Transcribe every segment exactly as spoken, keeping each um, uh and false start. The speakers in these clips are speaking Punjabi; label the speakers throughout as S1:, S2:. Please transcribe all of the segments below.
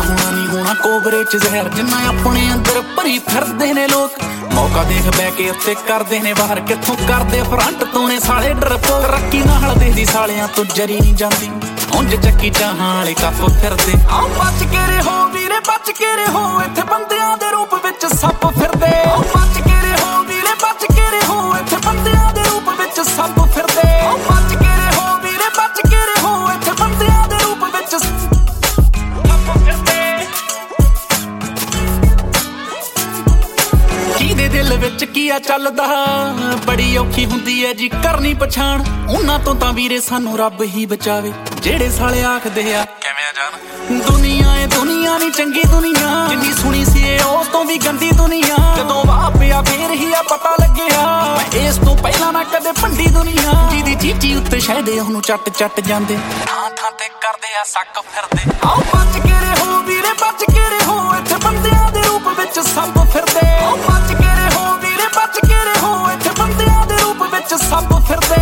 S1: ਹੋਣਾ ਨਹੀਂ ਹੋਣਾ ਕੋਬਰੇ ਚ ਜ਼ਹਿਰ ਜਿੰਨਾ ਆਪਣੇ ਅੰਦਰ ਭਰੀ ਫਿਰਦੇ ਨੇ ਲੋਕ ਮੌਕਾ ਦੇਖ ਬਹਿ ਕੇ ਉੱਤੇ ਕਰਦੇ ਨੇ ਬਾਹਰ ਕਿੱਥੋਂ ਕਰਦੇ ਫਰੰਟ ਤੋਂ ਨੇ ਸਾਲੇ ਡਰਪੋ ਰੱਕੀ ਨਾਲ ਦੇਖਦੀ ਸਾਲਿਆਂ ਤੋਂ ਜਰੀ ਨਹੀਂ ਜਾਂਦੀ ਉਂਝ ਚੱਕੀ ਚਾਹਾਂ ਵਾਲੇ ਕੱਪ ਫਿਰਦੇ ਆਓ ਬਚ ਕੇ ਰਹੋ ਵੀਰੇ ਬਚ ਕੇ ਰਹੋ ਇੱਥੇ ਬੰਦਿਆਂ ਦੇ ਰੂਪ ਵਿੱਚ ਸੱਪ ਫਿਰਦੇ ਆਓ ਬਚ ਕੇ ਰਹੋ ਵੀਰੇ ਬਚ ਕੇ ਰਹੋ ਇੱਥੇ ਬੰਦਿਆਂ ਦੇ ਰੂਪ ਵਿੱਚ ਸੱਪ ਫਿਰਦੇ ਆਓ ਬਚ ਕੇ ਰਹੋ ਵੀਰੇ ਬਚ ਕੇ ਰਹੋ ਇੱਥੇ ਬੰਦਿਆਂ ਦੇ ਰੂਪ ਵਿੱਚ ਸੱਪ ਫਿਰਦੇ ਕਿਹਦੇ ਦਿਲ ਵਿੱਚ ਕੀ ਆ ਚੱਲਦਾ ਬੜੀ ਔਖੀ ਹੁੰਦੀ ਐ ਜੀ ਕਰਨੀ ਪਛਾਣ ਉਹਨਾਂ ਤੋਂ ਤਾਂ ਵੀਰੇ ਸਾਨੂੰ ਰੱਬ ਹੀ ਬਚਾਵੇ ਜਿਹੜੇ ਸਾਲੇ ਆਖਦੇ ਆ ਕਿਵੇਂ ਜਾਣ ਦੁਨੀਆ ਏ ਦੁਨੀਆ ਨੀ ਚੰਗੀ ਦੁਨੀਆ ਜਿੰਨੀ ਸੁਣੀ ਸੀ ਏ ਉਸ ਤੋਂ ਵੀ ਗੰਦੀ ਦੁਨੀਆ ਜਦੋਂ ਵਾਹ ਪਿਆ ਫੇਰ ਹੀ ਆ ਪਤਾ ਲੱਗਿਆ ਮੈਂ ਇਸ ਤੋਂ ਪਹਿਲਾਂ ਨਾ ਕਦੇ ਭੰਡੀ ਦੁਨੀਆ ਜਿਹਦੀ ਚੀਚੀ ਉੱਤੇ ਸ਼ਾਇਦੇ ਉਹਨੂੰ ਚੱਟ ਚੱਟ ਜਾਂਦੇ ਥਾਂ ਥਾਂ ਤੇ ਕਰਦੇ ਆ ਸੱਕ ਫਿਰਦੇ ਆਓ ਬਚ ਕੇ ਰਹੋ ਵੀਰੇ ਬਚ ਕੇ ਰਹੋ ਇੱਥੇ ਬੰਦਿਆਂ ਦੇ ਰੂਪ ਵਿੱਚ ਸੱਪ ਫਿਰਦੇ ਆਓ ਬਚ ਕੇ ਰਹੋ ਵੀਰੇ ਬਚ ਕੇ ਰਹੋ ਇੱਥੇ ਬੰਦਿਆਂ ਦੇ ਰੂਪ ਵਿੱਚ ਸੱਪ ਫਿਰਦੇ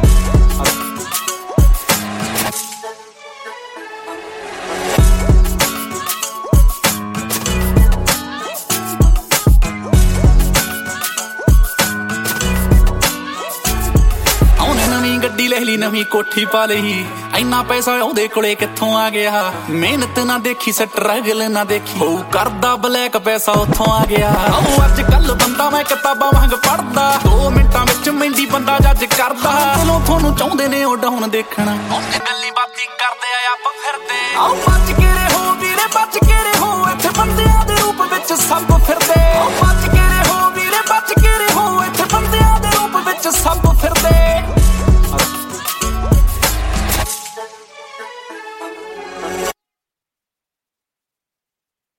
S1: ਗੱਡੀ ਲੈ ਲਈ ਨਵੀਂ ਕੋਠੀ ਪਾ ਲਈ ਇੰਨਾ ਪੈਸਾ ਉਹਦੇ ਕੋਲੇ ਕਿੱਥੋਂ ਆ ਗਿਆ ਮਿਹਨਤ ਨਾ ਦੇਖੀ ਸਟਰਗਲ ਨਾ ਦੇਖੀ ਉਹ ਕਰਦਾ ਬਲੈਕ ਪੈਸਾ ਉੱਥੋਂ ਆ ਗਿਆ ਉਹ ਅੱਜ ਕੱਲ ਬੰਦਾ ਮੈਂ ਕਿਤਾਬਾਂ ਵਾਂਗ ਪੜਦਾ ਦੋ ਮਿੰਟਾਂ ਵਿੱਚ ਮਹਿੰਦੀ ਬੰਦਾ ਜੱਜ ਕਰਦਾ ਚਲੋ ਤੁਹਾਨੂੰ ਚਾਹੁੰਦੇ ਨੇ ਉਹ ਡਾਊਨ ਦੇਖਣਾ ਉਂਝ ਗੱਲੀ ਬਾਤੀ ਕਰਦੇ ਆ ਆਪ ਫਿਰਦੇ ਆਓ ਬਚ ਕੇ